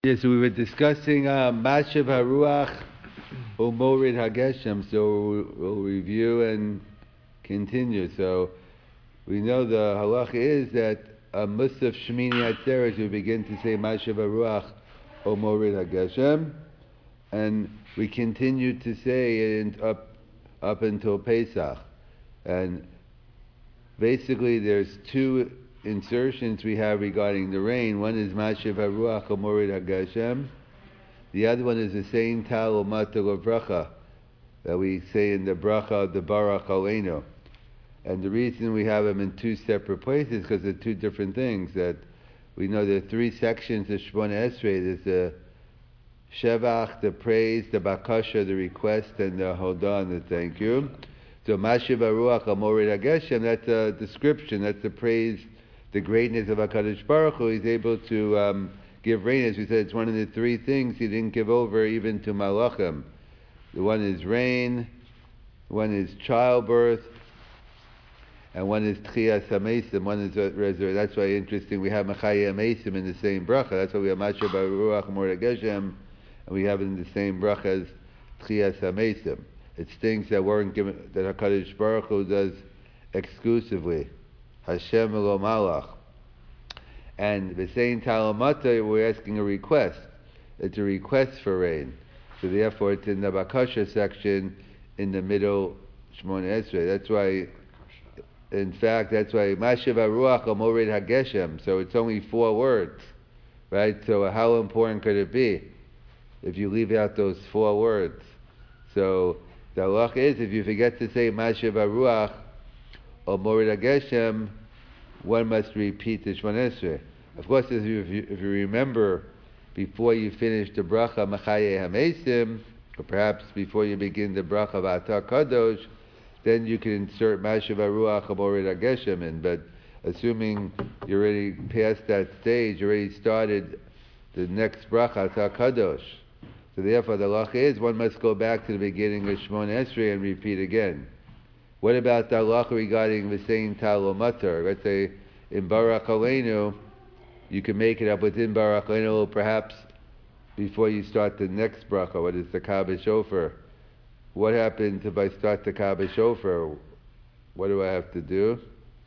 Yes, we were discussing Mashav Haruach Umorid Hageshem, so we'll review and continue. So we know the halacha is that Musaf Shemini Atzeres, we begin to say Mashav Haruach Umorid Hageshem, and we continue to say it up until Pesach. And basically there's two insertions we have regarding the rain. One is Mashiv Haruach Umorid Hageshem. The other one is the same Tal Umatel Bracha that we say in the Bracha of the Baruch Aleinu. And the reason we have them in two separate places because they're two different things. That we know there are three sections of Shemona Esrei. There's the Shevach, the praise, the Bakasha, the request, and the Hodan, the thank you. So Mashiv Haruach Umorid Hageshem, that's a description, that's the praise, the greatness of HaKadosh Baruch Hu. He's able to give rain. As we said, it's one of the three things he didn't give over even to Malachim. The one is rain, one is childbirth, and one is Tchiyas HaMesim, one is resurrection. That's why interesting, we have Mechayeh HaMesim in the same bracha. That's why we have Mashiv Haruach Umorid Hageshem, and we have it in the same bracha as Tchiyas HaMesim. It's things that weren't given, that HaKadosh Baruch Hu does exclusively. Hashem Elo Malach. And the same Talamata, we're asking a request. It's a request for rain. So therefore it's in the Bakasha section in the middle Shemona Esrei. That's why, in fact, that's why Mashiv Haruach Umorid Hageshem. So it's only 4 words. Right? So how important could it be if you leave out those 4 words? So the halacha is, if you forget to say Mashiv Haruach Umorid Hageshem, one must repeat the Shemona Esrei. Of course, if you remember before you finish the bracha Mechayeh HaMesim, or perhaps before you begin the bracha of Atar Kadosh, then you can insert Mashiv Haruach Umorid Hageshem in. But assuming you're already past that stage, you already started the next bracha Atar Kadosh. So therefore, the halacha is one must go back to the beginning of Shemona Esrei and repeat again. What about the halacha regarding the same Tal Umater? Let's say in Baruch Aleinu, you can make it up within Baruch Aleinu, perhaps before you start the next bracha. What is the Kabbalah Shofar? What happens if I start the Kabbalah Shofar? What do I have to do?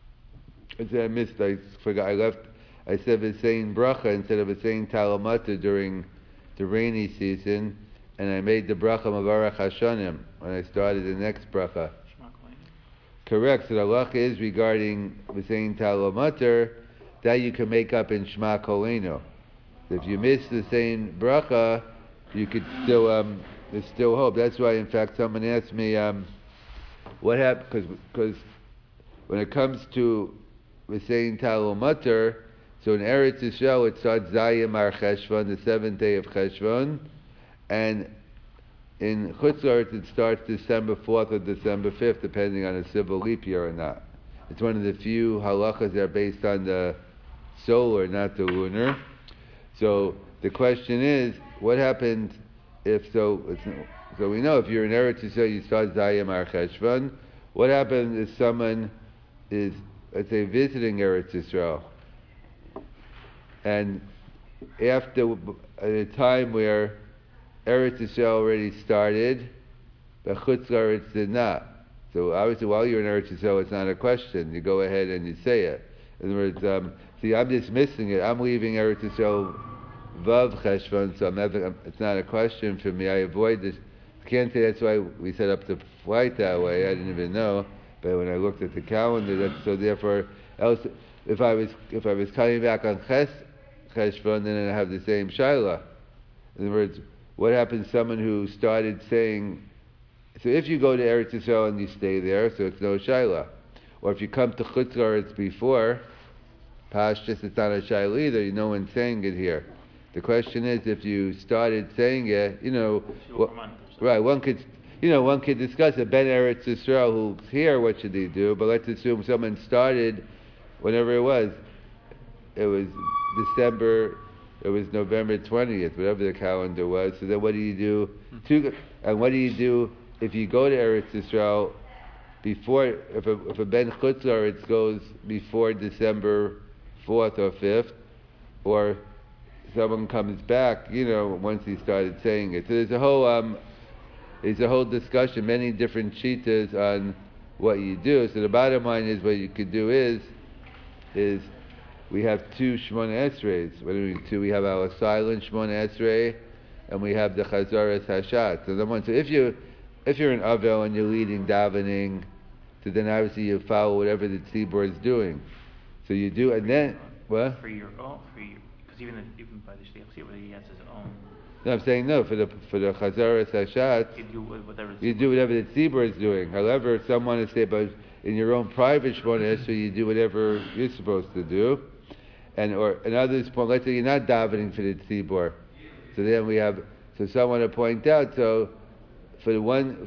I forgot. I said the same bracha instead of the same Tal Umater during the rainy season, and I made the bracha Mavarach Hashanim when I started the next bracha. Correct. So the halacha is regarding the same Tal Umater that you can make up in Shema Kolenu. If you miss the same bracha, you could still there's still hope. That's why, in fact, someone asked me what happened because when it comes to the same Tal Umater, so in Eretz Yisrael it starts Zayim Ar Cheshvan, the 7th day of Cheshvan, and in Chutz La'aretz it starts December 4th or December 5th, depending on a civil leap year or not. It's one of the few halachas that are based on the solar, not the lunar. So the question is, what happens if so we know if you're in Eretz Yisrael, you start Zayim Ar Cheshvan. What happens if someone is, let's say, visiting Eretz Yisrael, and after at a time where Eretz Yisrael already started, but Chutz La'aretz did not. So obviously while you're in Eretz Yisrael, it's not a question. You go ahead and you say it. In other words, see, I'm just missing it. I'm leaving Eretz Yisrael Vav Cheshvan, so it's not a question for me. I avoid this. I can't say that's why we set up the flight that way. I didn't even know. But when I looked at the calendar, so therefore, else, if I was coming back on Cheshvan, then I have the same Shaila. In other words, what happens to someone who started saying, so if you go to Eretz Yisrael and you stay there, so it's no Shaila. Or if you come to Chutz La'aretz before, Pashtus, it's not a Shaila either, no one's saying it here. The question is, if you started saying it, right, one could discuss it, Ben Eretz Yisrael who's here, what should he do? But let's assume someone started, whenever it was December, it was November 20th, whatever the calendar was. So then what do you do? And what do you do if you go to Eretz Yisrael before, if a Ben Chutz La'aretz goes before December 4th or 5th, or someone comes back, once he started saying it. So there's a whole discussion, many different shitas on what you do. So the bottom line is what you could do is we have two Shmona Esreis. What do we do? We have our silent Shmona Esrei, and we have the Chazaras Hashat. So if you're an Avel and you're leading davening, so then obviously you follow whatever the tzibur is doing. So you do, and then what? Because even by the Shliach Tzibur, he has his own. No, I'm saying no. For the Chazaras Hashat, you do whatever the tzibur is doing. However, if someone is say, but in your own private Shmona Esrei, you do whatever you're supposed to do. And others point, let's say you're not davening for the tzibur. So then we have, someone to point out, so for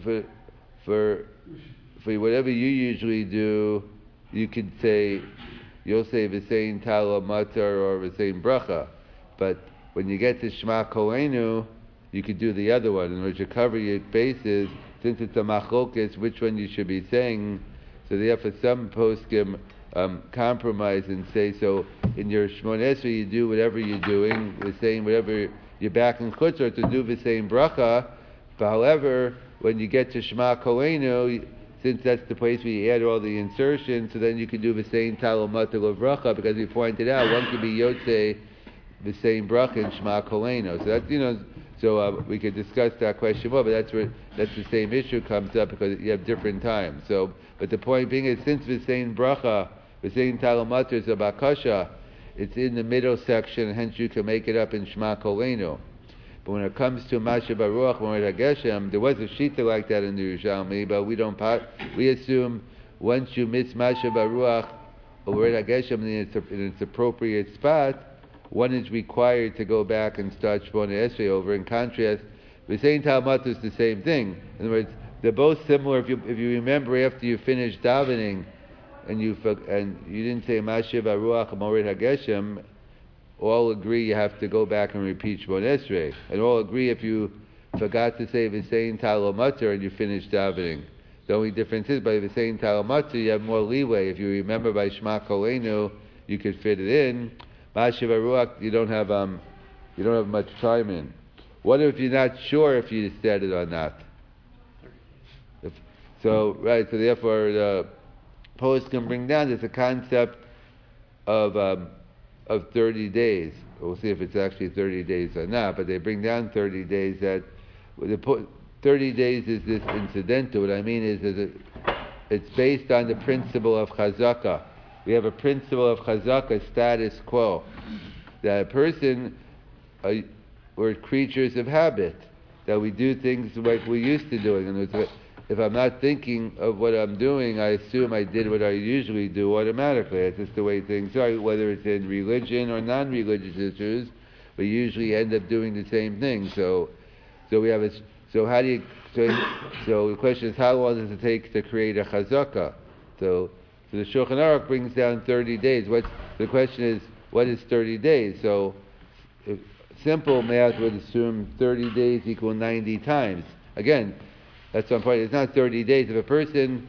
whatever you usually do, you could say, you'll say V'sein Tala Matar or V'sein Bracha. But when you get to Shema Koleinu, you could do the other one, in which you cover your bases, since it's a machlokes, which one you should be saying. So therefore some poskim compromise and say, so in your Shmona Esrei you do whatever you're doing, you're saying whatever you're back in Chutzor to do the same bracha, but however, when you get to Shema Koleinu, since that's the place where you add all the insertions, so then you can do the same Talamatul of bracha, because we pointed out, one could be Yotzei, the same bracha in Shema Koleinu. So that's, we could discuss that question more, but that's the same issue comes up because you have different times. So, but the point being is, since the same bracha, the same Talamatul is a bakasha, it's in the middle section, hence you can make it up in Shema Koleinu. But when it comes to Masha Baruch, Moed HaGeshem, there was a shita like that in the Yerushalmi, but we assume once you miss Masha Baruch or Moed HaGeshem in its appropriate spot, one is required to go back and start Shmona Esrei over. In contrast, the same Talmud is the same thing. In other words, they're both similar. If you remember after you finish davening, and you didn't say Mashiv Aruach Moed HaGeshem, all agree you have to go back and repeat Shmona Esrei. And all agree if you forgot to say V'sein Talo Matar and you finish davening. The only difference is by V'sein Talo Matar you have more leeway. If you remember by Shema Koleinu, you could fit it in. Mashiv Aruach you don't have much time in. What if you're not sure if you said it or not? So therefore the poets can bring down, there's a concept of 30 days. We'll see if it's actually 30 days or not, but they bring down 30 days. That 30 days is this incidental. What I mean is it's based on the principle of chazaka. We have a principle of chazaka, status quo, that a person, we're creatures of habit, that we do things like we used to doing. And if I'm not thinking of what I'm doing, I assume I did what I usually do automatically. It's just the way things are, whether it's in religion or non-religious issues. We usually end up doing the same thing. So the question is, how long does it take to create a chazaka? So the Shulchan Aruch brings down 30 days. The question is, what is 30 days? So simple math would assume 30 days equal 90 times. Again, that's one point. It's not 30 days. If a person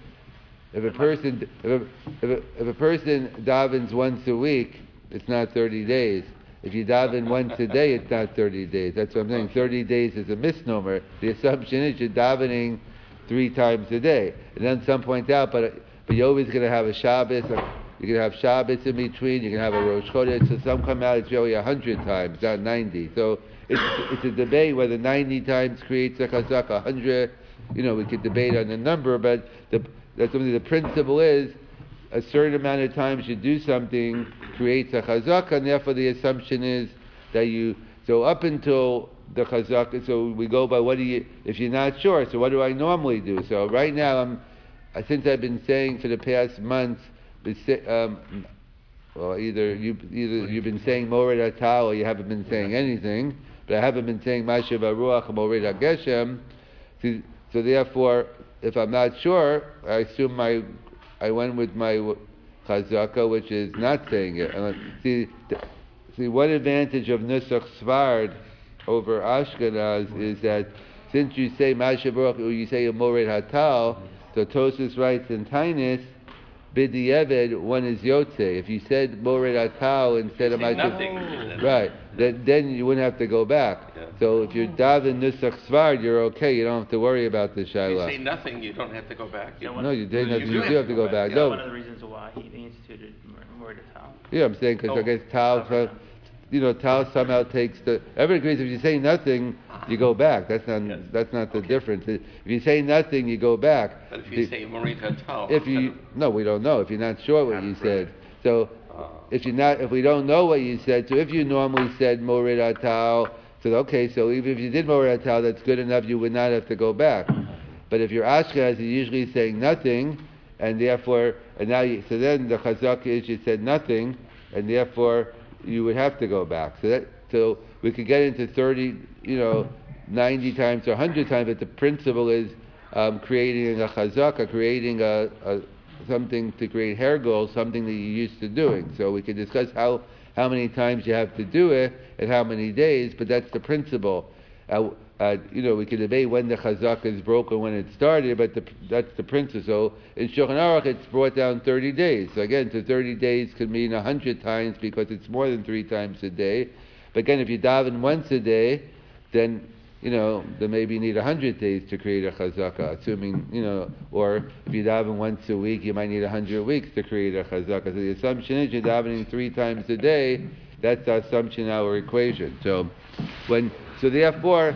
davens once a week, it's not 30 days. If you daven once a day, it's not 30 days. That's what I'm saying. 30 days is a misnomer. The assumption is you're davening 3 times a day. And then some point out, but you're always going to have a Shabbos. You're going to have Shabbos in between. You're going to have a Rosh Chodesh. So some come out, it's really 100 times, not 90. So it's a debate whether 90 times creates a chazaka, 100. We could debate on the number, but that's something. The principle is a certain amount of times you do something creates a chazaka, and therefore the assumption is that so up until the chazaka, so we go by if you're not sure, so what do I normally do? So right now, since I've been saying for the past months, either you've been saying Mored Hatah or you haven't been saying anything, but I haven't been saying Mashiv Aruach Mored HaGeshem. So therefore, if I'm not sure, I assume I went with my chazaka, which is not saying it. See, one advantage of Nusach Svard over Ashkenaz is that since you say Mashiv Baruch or you say a Mored Hatal, so Tosfos writes in Tainus b'di'evid, one is yotze. If you said mored atal instead of nothing. right, then you wouldn't have to go back. Yeah. So if you're daven nusach svard, you're okay. You don't have to worry about the If you shayla. say nothing, you don't have to go back. No, No, you did. You You do have to go back. One No, of the reasons why he instituted Moed Tal. yeah, I'm saying because Oh, I guess tal, tal somehow takes the. Everybody agrees if you say nothing, you go back. That's not the difference. If you say nothing, you go back. But if you say Morit Hatal, If you no, we don't know. If you're not sure what you said, so if we don't know what you said, so if you normally said morid atal, so okay, so even if you did morid atal, that's good enough. You would not have to go back. But if you're Ashkenaz, you're usually saying nothing, and therefore, so then the chazak is you said nothing, and therefore you would have to go back. So we could get into 30, 90 times or 100 times, but the principle is creating a chazaka, creating a something to create hair goals, something that you're used to doing. So we could discuss how many times you have to do it and how many days, but that's the principle. We could debate when the chazaka is broken, when it started, but that's the principle. So in Shulchan Aruch, it's brought down 30 days. So again, 30 days could mean 100 times because it's more than 3 times a day. But again, if you daven once a day, then maybe you need 100 days to create a chazaka, assuming, or if you daven once a week, you might need 100 weeks to create a chazaka. So the assumption is you're davening 3 times a day. That's the assumption in our equation. So therefore,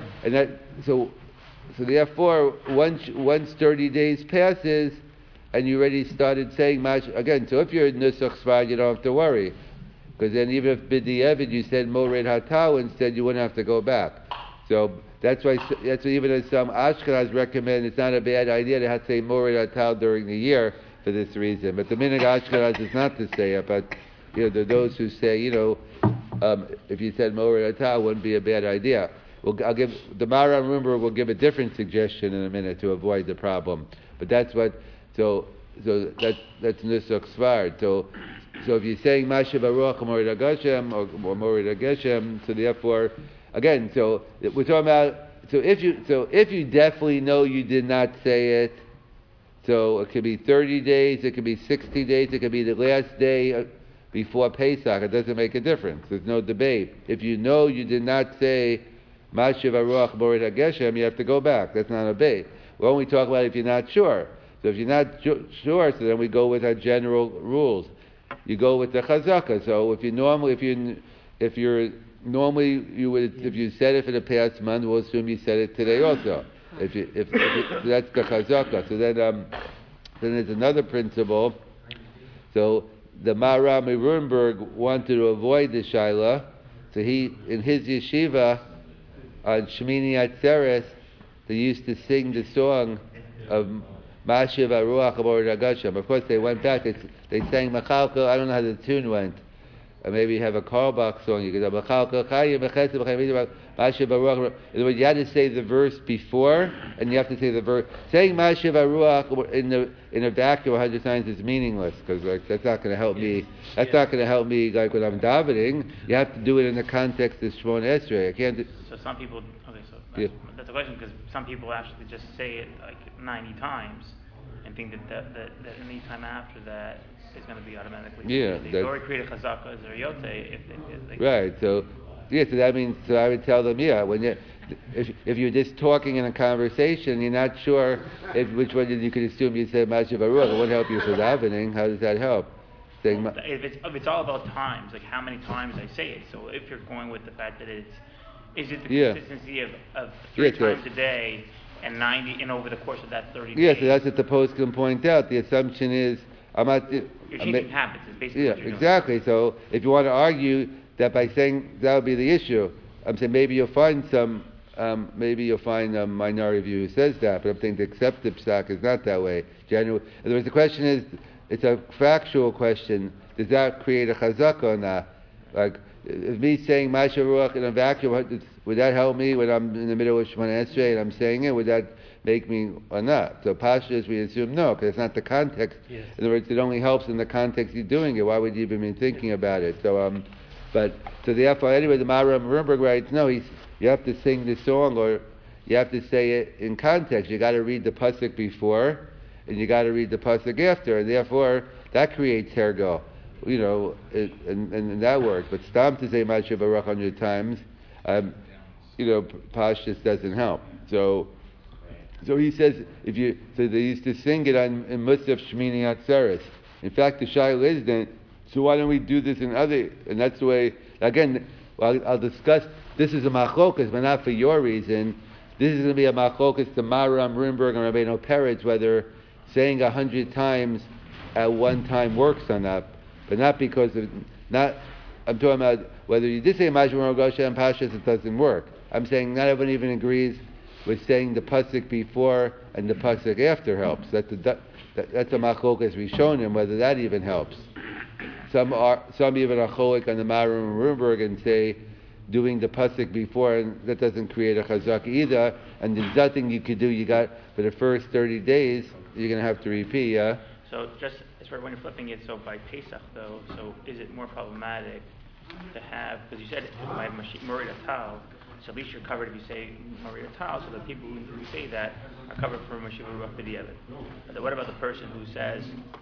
once 30 days passes, and you already started saying mash again. So if you're in nusach svad, you don't have to worry, because then even if b'di'evid you said mored hatal instead, you wouldn't have to go back. So that's why even as some Ashkenaz recommend, it's not a bad idea to have to say mored hatal during the year for this reason. But the minhag Ashkenaz is not to say it. But there are those who say, if you said mored hatal, wouldn't be a bad idea. I'll give the Maharam Rumber will give a different suggestion in a minute to avoid the problem. But that's what. So that's nusach svard. So if you're saying Masha Baruch Morid HaGeshem or Morid HaGeshem, so therefore. Again, so we're talking about. So if you definitely know you did not say it, so it could be 30 days, it could be 60 days, it could be the last day before Pesach. It doesn't make a difference. There's no debate. If you know you did not say Mashiv Aruach Morid HaGeshem, you have to go back. That's not a debate. We're only talking about if you're not sure. So if you're not sure, so then we go with our general rules. You go with the chazaka. So if you said it for the past month, we'll assume you said it today also. If that's the chazaka. So then there's another principle. So the Maharam Rurenberg wanted to avoid the shaila. So he, in his yeshiva on Shemini Atzeres, they used to sing the song of Mashiv Aruach Morid HaGeshem. Of course, they went back. They sang Machalko. I don't know how the tune went. Maybe you have a Carlbach song. You could have Machalko Chayim B'Chesed B'Chayim Mashiv Aruach. In other words, you had to say the verse before, and you have to say the verse. Saying Mashiv Aruach in a vacuum 100 times is meaningless because that's not going to help me. That's not going to help me like when I'm davening. You have to do it in the context of Shmon Esrei. I can't. So some people. Okay, so that's a question because some people actually just say it like 90 times and think that any time after that is going to be automatically. Yeah. They already create a chazaka as a yote if they right. So that means I would tell them if you're just talking in a conversation, you're not sure which one you could assume you said Mashiv Aruach. It won't help you for davening. How does that help? If it's all about times, like how many times I say it. So if you're going with the fact that is it the consistency of 3 times a day and 90 and over the course of that 30 days? Yeah, so that's what the post can point out. The assumption is you're changing habits. Is basically what you're exactly. doing. So if you want to argue that by saying that would be the issue, I'm saying maybe you'll find a minority view who says that, but I'm saying the accepted psak is not that way. In other words, the question is, it's a factual question. Does that create a chazaka or not? Like, if me saying Mashiv Aruach in a vacuum, would that help me when I'm in the middle of Shemona Esrei and I'm saying it? Would that make me or not? So Pashas, we assume no, because it's not the context. Yes. In other words, it only helps in the context you're doing it. Why would you even be thinking about it? So, therefore, anyway, the Maharam Rurenberg writes, no, you have to sing the song or you have to say it in context. You got to read the pasuk before and you got to read the pasuk after, and therefore that creates hergel, and that works. But stam to say Mashiach Baruch 100 times, Pashtus doesn't help. So he says so they used to sing it in Musaf Shmini Atzeres. In fact, the Shaila is then, so why don't we do this in other? And that's the way. Again, I'll discuss. This is a machlokas, but not for your reason. This is going to be a machlokas to Maram, Rimberg, and Rabbeinu Peretz, whether saying 100 times at one time works or not, but not because of not. I'm talking about whether you did say Mashma Rogosha and Pashas, it doesn't work. I'm saying not everyone even agrees with saying the pasuk before and the pasuk after helps. That's a machlokas Rishonim, whether that even helps. Some even are cholik on the Maram and Rimberg and say doing the pasuk before, and that doesn't create a chazak either. And there's nothing you could do. You got for the first 30 days, you're going to have to repeat. Yeah. So just as for when you're flipping it, so by Pesach though, so is it more problematic to have, because you said by Morid Atal, so at least you're covered if you say Morid Atal, so the people who say that are covered for Mashiach Ruach B'diavad. But what about the person who says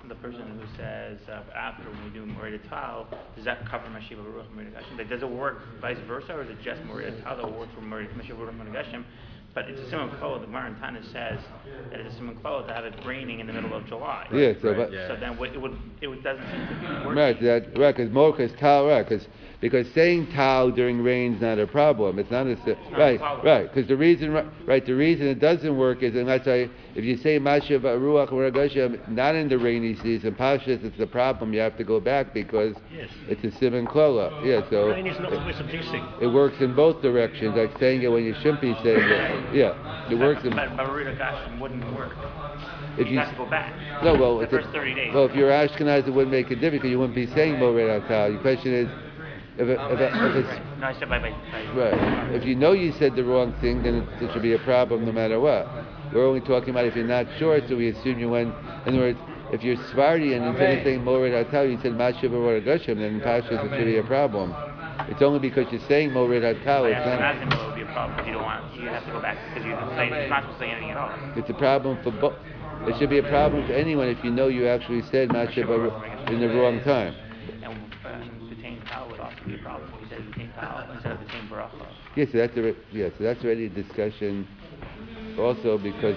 after when we do Morid Atal, does that cover Mashiach Ruach B'diavad? Does it work vice versa, or is it just Morid Atal that will work for Mashiach Ruach B'diavad? But it's a Simon Klal. The Gemara in Tana says that it's a Simon Klal to have it raining in the middle of July. Yeah. So, right? So then it doesn't seem to be working. Right. Right. Because Mocha is Tal. Right. Because saying Tal during rain is not a problem. It's not right. Because the reason it doesn't work is, and that's why if you say Mashiach Ruach Ragashim not in the rainy season, Pashas, it's a problem. You have to go back because it's a Simon Klal. Yeah. So rain is not always abusing. It works in both directions. Like saying it when you shouldn't be saying it. Yeah, it works. But Morid Atal wouldn't work. If you have to go back. No, well, the first 30 days. Well, if you're Ashkenaz, it wouldn't make a difference because you wouldn't be saying Morid Atal. The question is, if it's right. No, I said by right. If you know you said the wrong thing, then it should be a problem no matter what. We're only talking about if you're not sure, so we assume you went. In other words, if you're Svardi and instead of saying Morid Atal, you said Mashiach Baruch Hashem, then in Pashas it should be a problem. It's only because you're saying Morid Atal. It's not. It would be a problem because you have to go back because you're not supposed to say anything at all. It's a problem for both. It should be a problem for anyone if you know you actually said Mashiach Baruch in the wrong time. And B'tein Tal would also be a problem if you said B'tein Tal instead of B'tein Baracha. Yes, so that's already a discussion. Also, because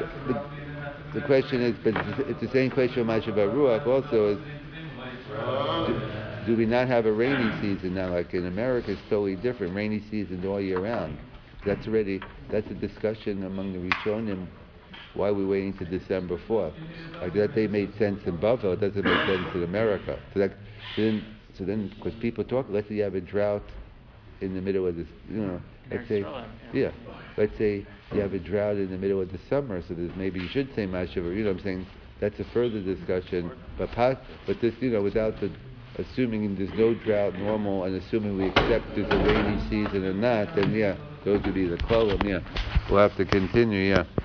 the question is, but it's the same question of Mashiach Baruch. Also, is do we not have a rainy season now? Like in America, it's totally different. Rainy season all year round. That's a discussion among the Rishonim. Why are we waiting to December 4th? Like that, they made sense in Bavel. It doesn't make sense in America. So then, because people talk. Let's say you have a drought in the middle of this. Let's say, let's say you have a drought in the middle of the summer. So maybe you should say Mashiach. I'm saying that's a further discussion. But this, without the assuming there's no drought normal, and assuming we accept there's a rainy season or not, then those would be the kolam. We'll have to continue.